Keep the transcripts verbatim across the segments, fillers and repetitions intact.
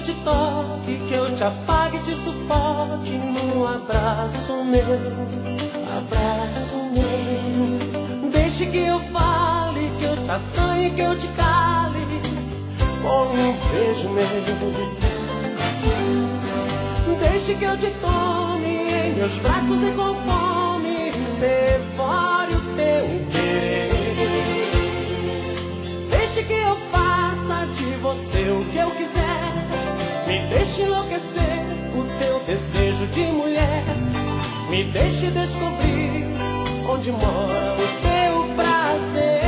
te toque, que eu te apague, te sufoque num abraço meu, abraço meu. Deixe que eu fale, que eu te assanhe, que eu te cale com um beijo meu. Deixe que eu te tome em meus braços e com fome devore o teu querer. Deixe que eu faça de você o que eu quiser. Me deixe enlouquecer o teu desejo de mulher. Me deixe descobrir onde mora o teu prazer.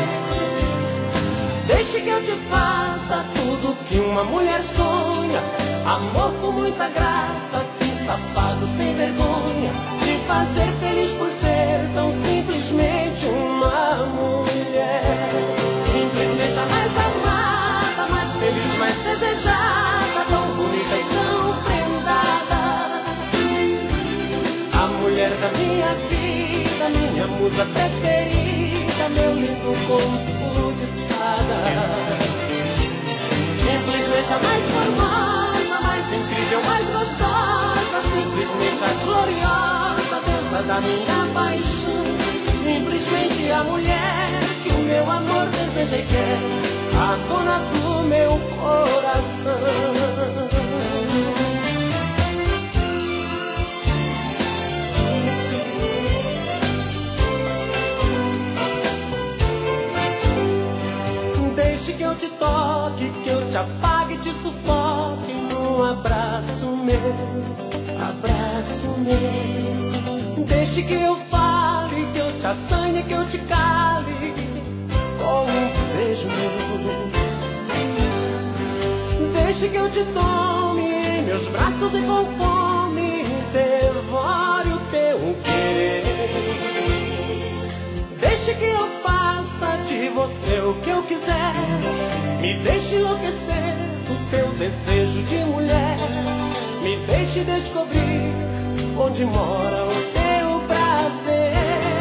Deixe que eu te faça tudo que uma mulher sonha. Amor com muita graça, assim safado, sem vergonha. Te fazer feliz por ser tão simplesmente uma mulher. Simplesmente a mais amada, mais feliz, mais desejada, tão bonita e tão prendada. A mulher da minha vida, minha musa preferida, meu lindo conto de fada. Simplesmente a mais formosa, mais incrível, mais gostosa, simplesmente a gloriosa deusa da minha paixão. Simplesmente a mulher que o meu amor deseja e quer, a dona do meu coração. Deixe que eu te toque, que eu te apague, te sufoque num abraço meu, abraço meu. Deixe que eu fale, que eu te assanhe, que eu te cale com um beijo meu. Deixe que eu te tome em meus braços e com fome devore o teu querer. Deixe que eu faça de você o que eu quiser. Me deixe enlouquecer o teu desejo de mulher. Me deixe descobrir onde mora o teu prazer.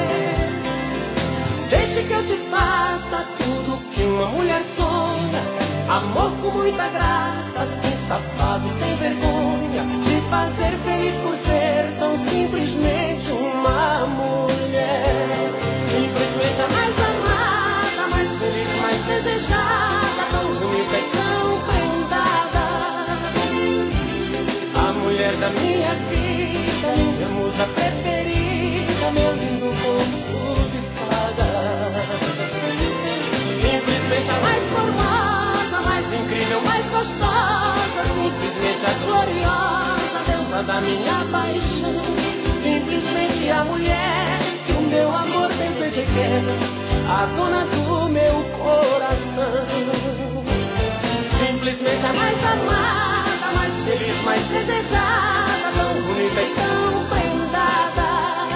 Deixe que eu te faça tudo que uma mulher sonha. Amor com muita graça, sem safado, sem vergonha. Te fazer feliz por ser tão simplesmente uma mulher. Simplesmente a mais amada, mais feliz, mais desejada, tão bonita e tão prendada. A mulher da minha vida, minha musa preferida, meu lindo conto de fada. Simplesmente a mais formosa, mais incrível, mais gostosa, simplesmente a gloriosa deusa da minha paixão. Simplesmente a mulher que o meu amor deseja e quer, a dona do meu coração. Simplesmente a mais amada, mais feliz, mais desejada, tão bonita e tão prendada.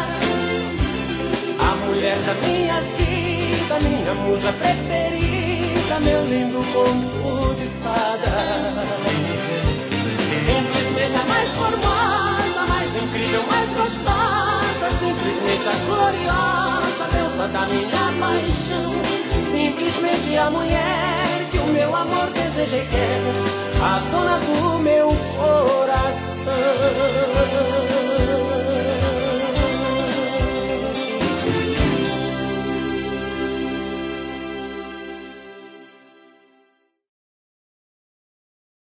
A mulher da minha vida, minha musa preferida, meu lindo conto de fada. Simplesmente a mais formosa, mais incrível, mais gostosa, simplesmente a gloriosa deusa da minha paixão. Simplesmente a mulher que o meu amor deseja e quer,